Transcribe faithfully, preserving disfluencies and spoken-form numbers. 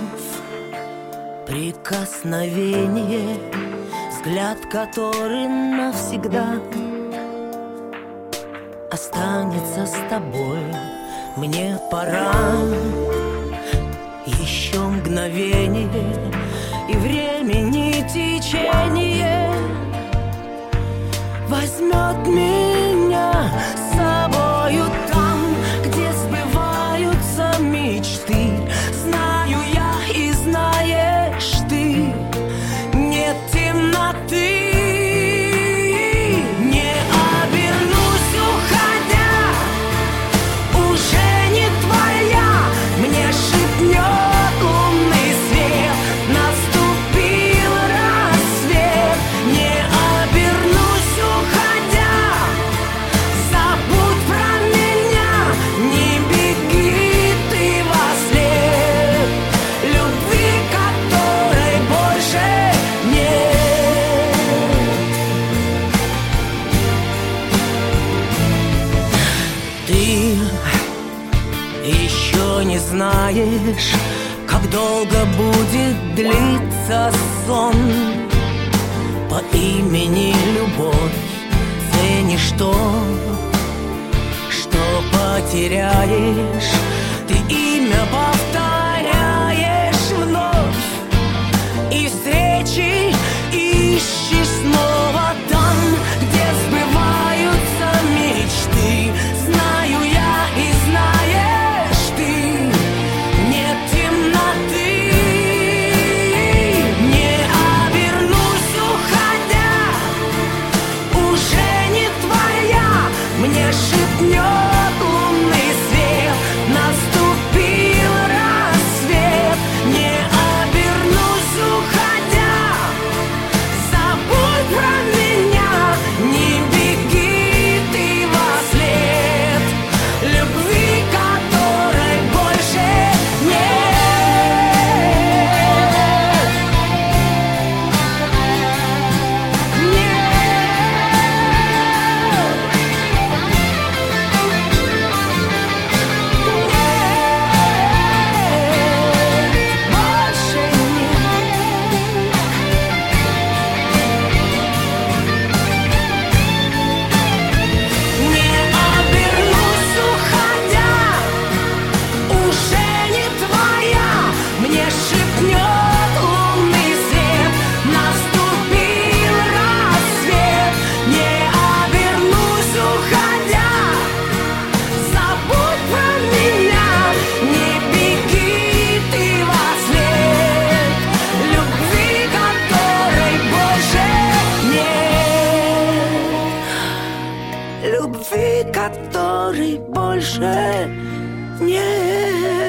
Прикосновение, взгляд, который навсегда останется с тобой. Мне пора. Еще мгновение, и времени течение возьмет меня с собою там, где сбываются мечты. Знаю я и знаешь ты, нет темноты. Не обернусь, уходя, уже не твоя. Мне шепнет лунный свет, наступил рассвет. Не обернусь, уходя, забудь про меня. Не беги ты во след любви, которой больше нет. Ты еще не знаешь, как долго будет длиться сон. По имени любовь ценишь то, что потеряешь. Ты имя повторяешь вновь, и встречи ищешь снова там, где сбываются мечты. Знаю я и знаешь ты, нет темноты. Не обернусь, уходя, уже не твоя. Мне шепнет лунный свет, наступил рассвет. Не обернусь, уходя, забудь про меня. Не беги ты во след любви, которой больше нет. Не обернусь, уходя, уже не твоя. Мне шепнет лунный свет, наступил рассвет. Не обернусь, уходя, забудь про меня. Не беги ты во след любви, которой больше нет. Любви, которой больше нет.